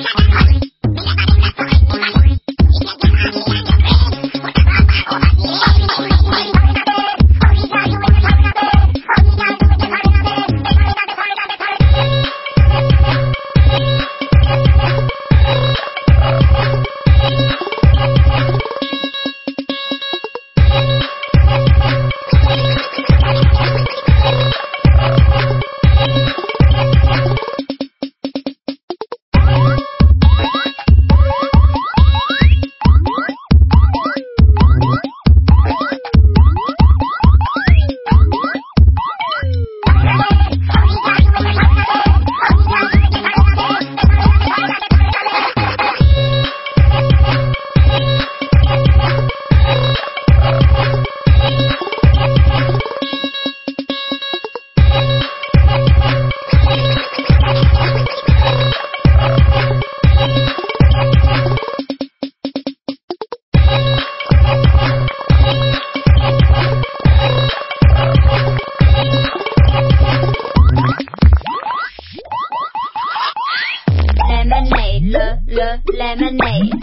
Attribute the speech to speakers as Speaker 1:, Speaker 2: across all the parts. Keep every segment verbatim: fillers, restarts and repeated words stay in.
Speaker 1: lemonade,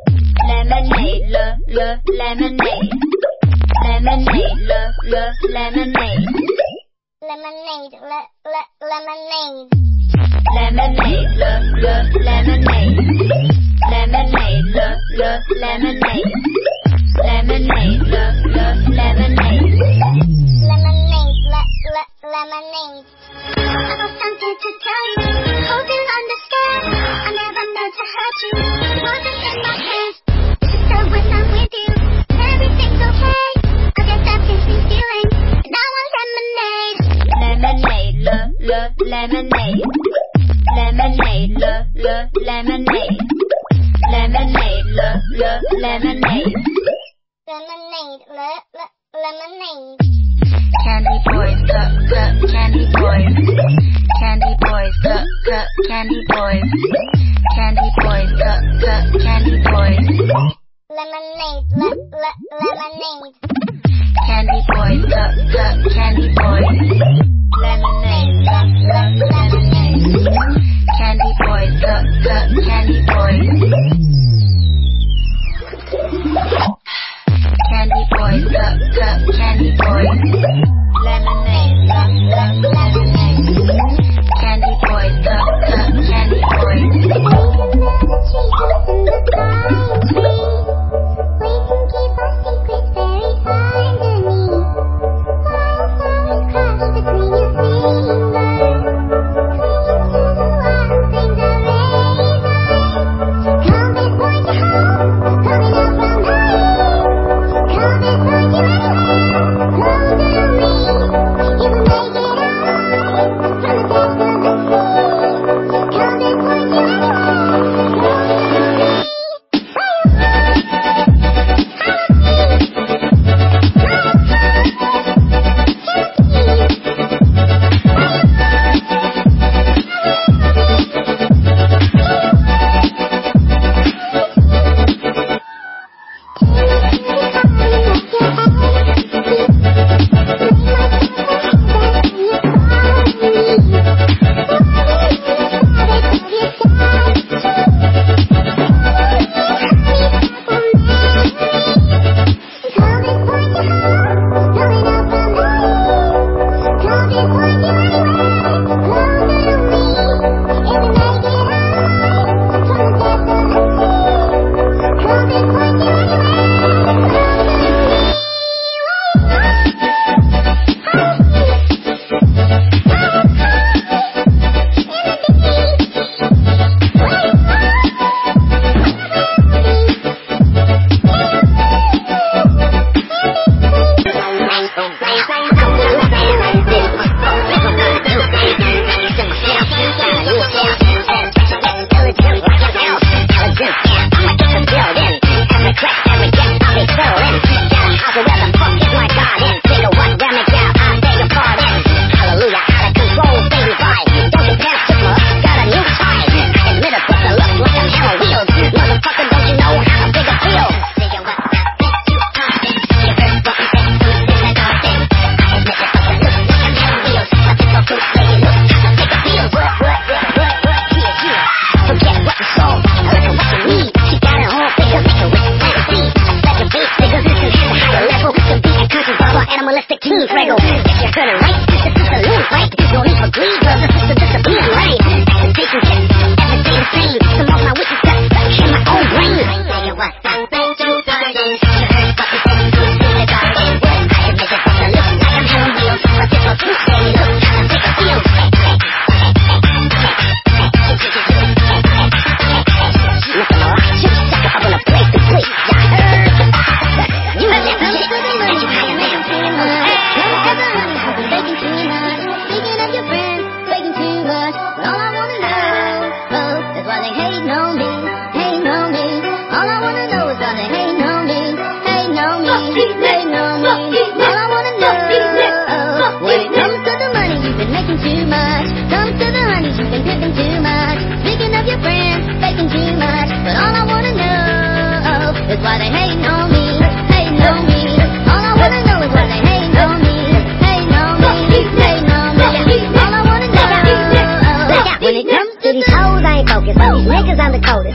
Speaker 1: lemonade, le, le, lemonade, lemonade, le, le, lemonade,
Speaker 2: lemonade, le, le, lemonade,
Speaker 1: lemonade, le, le, lemonade, lemonade, le, le, lemonade, lemonade, le, le, lemonade,
Speaker 2: lemonade, le, le, lemonade. I was tempted to tell you, hope you'll understand. I never meant to hurt you, it wasn't in my hands. It's so when I'm with you, everything's okay. I guess that gives me feeling, and I want lemonade.
Speaker 1: Lemonade, le, le, lemonade, lemonade, le, le, lemonade, lemonade, le, le, lemonade,
Speaker 2: lemonade, le, le, lemonade.
Speaker 1: Candy boys, cut, cut, candy boys. Candy boys, cut, cut, candy boys. Candy boys, cut, cut, candy boys.
Speaker 2: Lemonade, le, le, lemonade.
Speaker 1: Candy boys, cut, cut, candy boys. Lemonade, le, le, lemonade. Candy boys, cut, cut, candy boys. Candy boys, cut, cut, candy boys. Lemonade, le, le, lemonade. Candy boys, cut, cut, candy boys.
Speaker 2: We can build a treehouse in the pine tree. We can keep our secrets very underneath. Wildflowers crash between your fingers. Clinging to the wild things are razors. Come before you home, coming out from the east. Come before you anywhere, closer to me. You will make it alright, from the depths of the sea. Come before you anywhere, closer to me.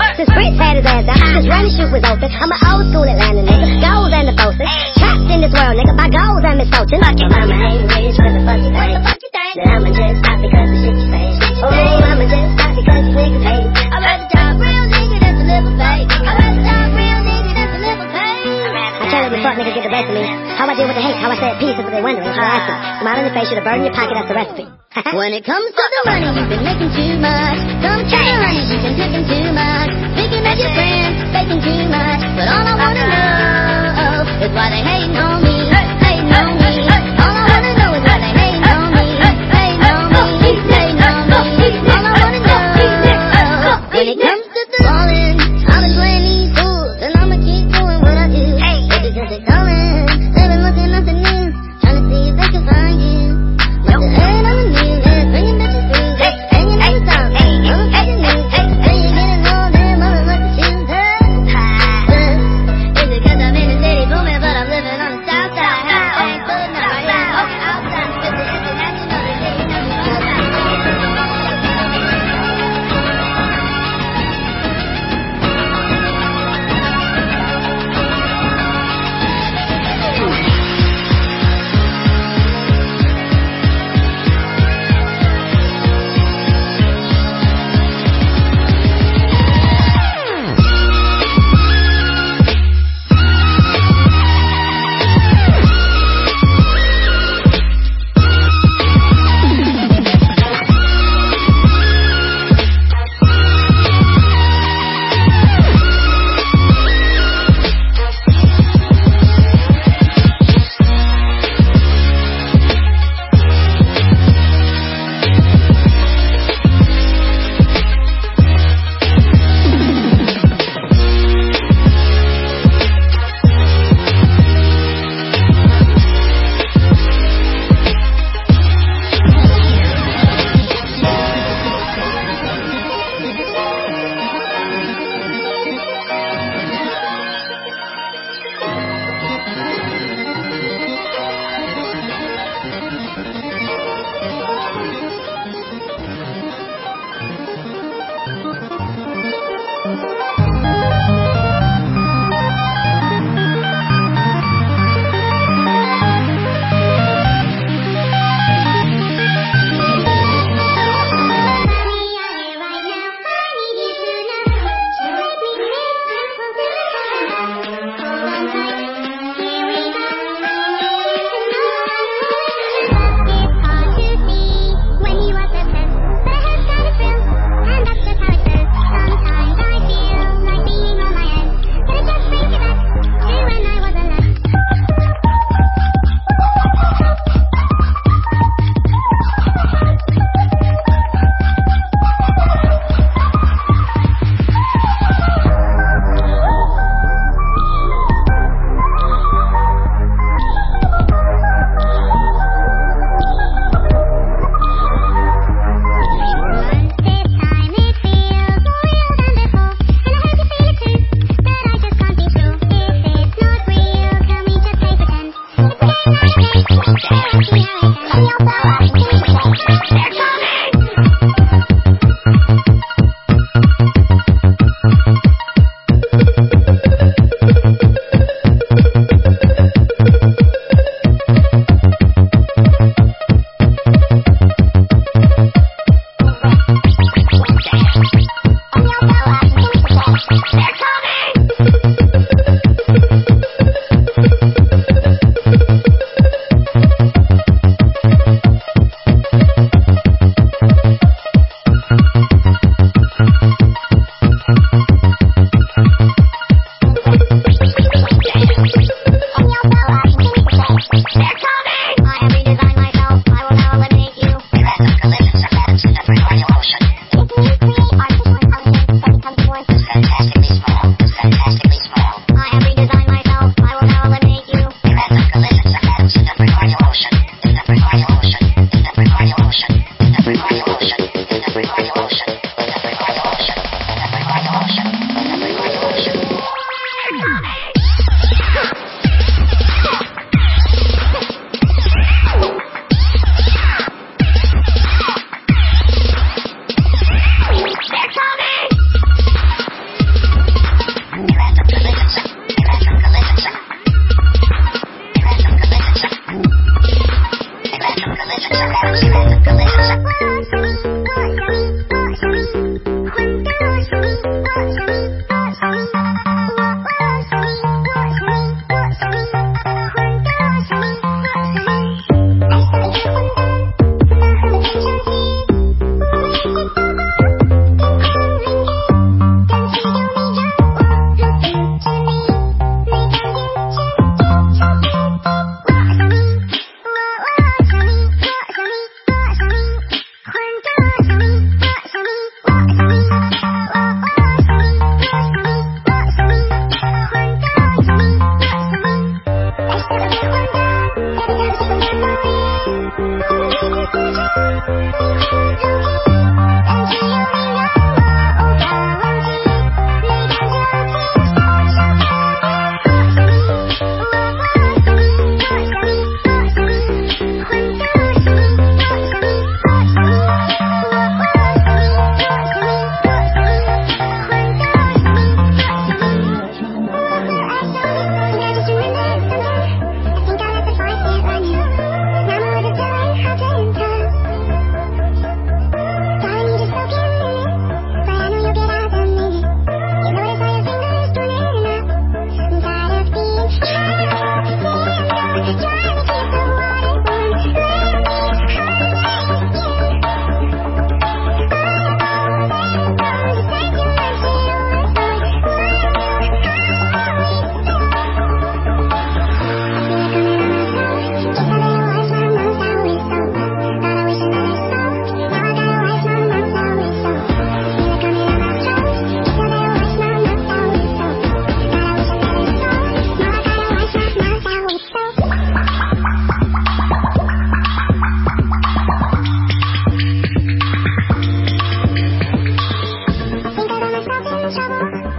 Speaker 3: Since Prince had his ass out, since Run and Shoot was open, I'm an old school Atlanta nigga. Goals and the Foster. Trapped in this world, nigga, by goals and misfortune. Fuck your mama ain't rich, what the fuck you think? What the fuck you think? Then I'ma just stop because the shit you say. Oh, I'ma just stop because you niggas hate. I'd rather die real nigga than to live a fake. I'd rather die real nigga than to live a fake. I can't let the fuck niggas get the best of me. How I deal with the hate, how I said peace is what they wondering. So I ask them. Smile in the face, should have burned in your pocket, that's the recipe. When it comes to the money, you've been making too much. Some kind of honey, you've been taking too much. Thinking that your friends, faking too much. But all I wanna know is why they hating on me, hating on me. All I wanna know is why they hating on me, hating on me, hating on me. All I wanna know. When it comes to the ballin', I've been playing these fools, and I'ma keep doing what I do. It's because they're calling, they've been looking nothing new, trying to see if they can find you. But the head on the news is bringing bitches through, hanging on the top, motherfucking news. Then you're getting all them motherfucking shoes, huh? Is it cause I'm in the city booming, but I'm living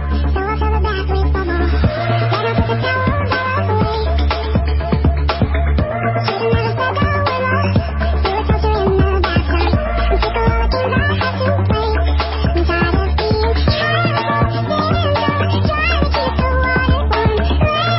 Speaker 2: So I'll fill it back with bubble. Let her put the towel on the rough away. Should've never said that we're lost. Feel it closer in the bathtub. And tickle all the games I had to play. I'm tired of being horrible, miserable, trying to keep the water warm. Let me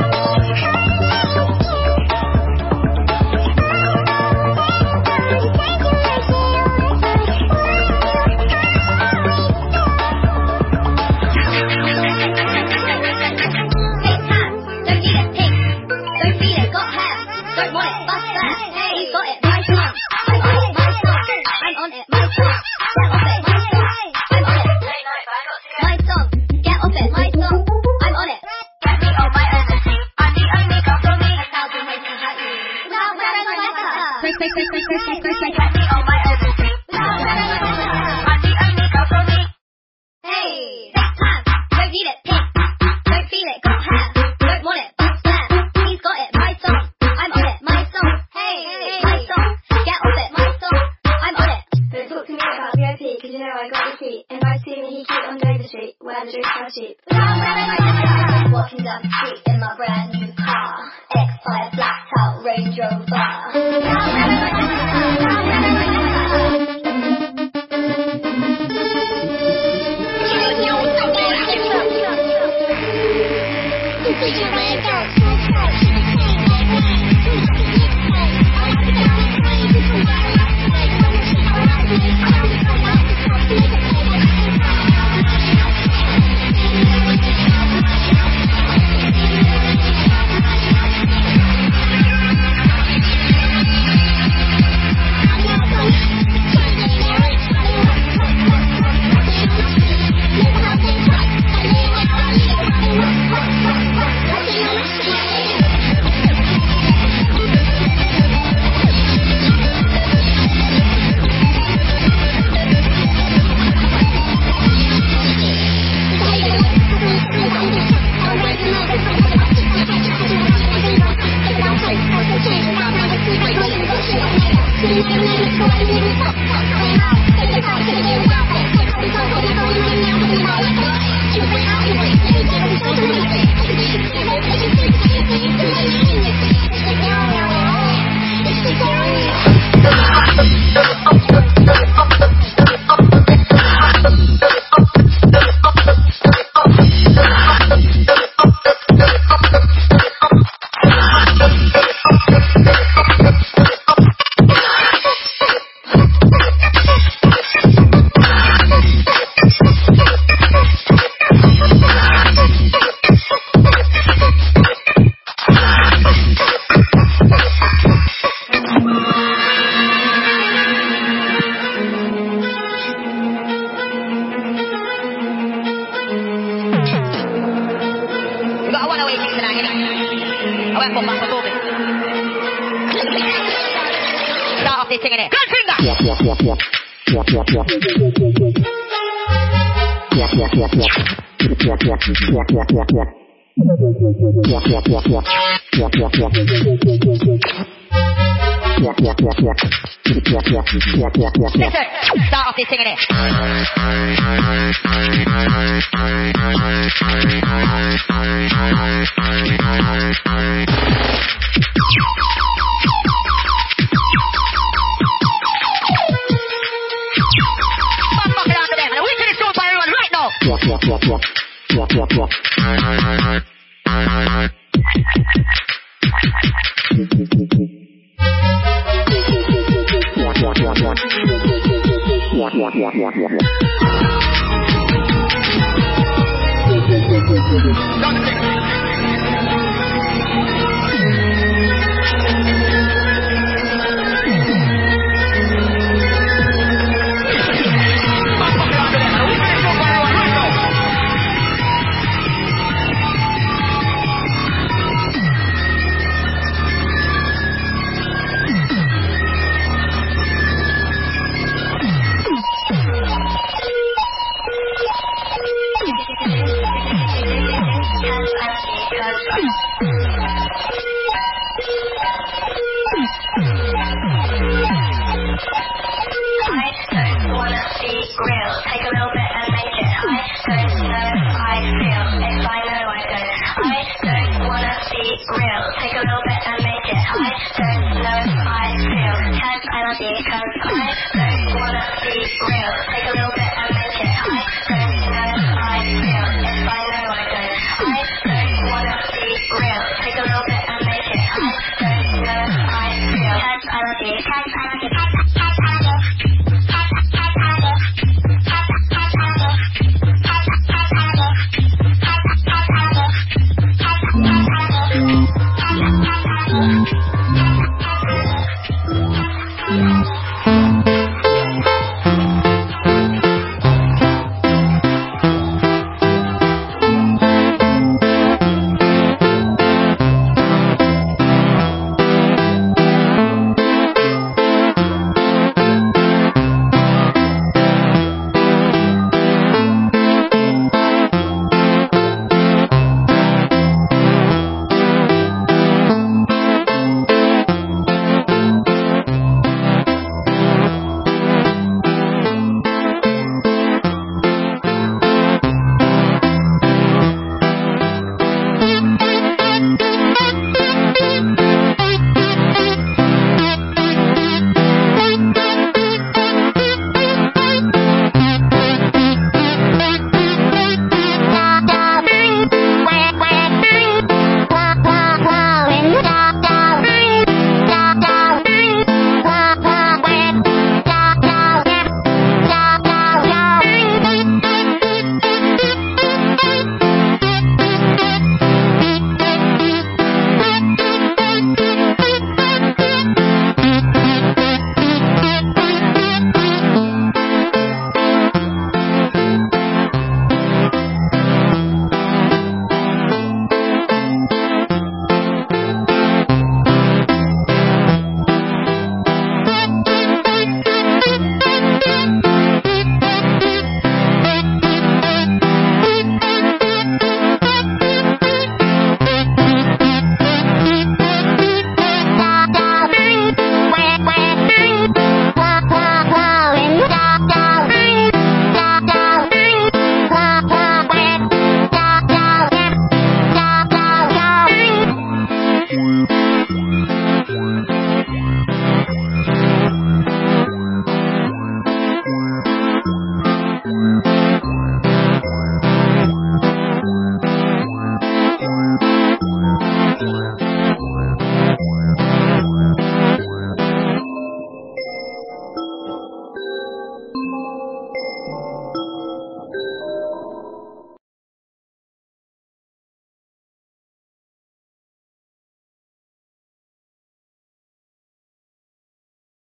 Speaker 2: walking down the street in my brand new car, X five blacked out Range Rover.
Speaker 4: Start off this singing it.
Speaker 1: Take a little bit and make it high, so it's no I feel. be real. Take a little bit and make it high. Don't know how I feel. Times I love you cause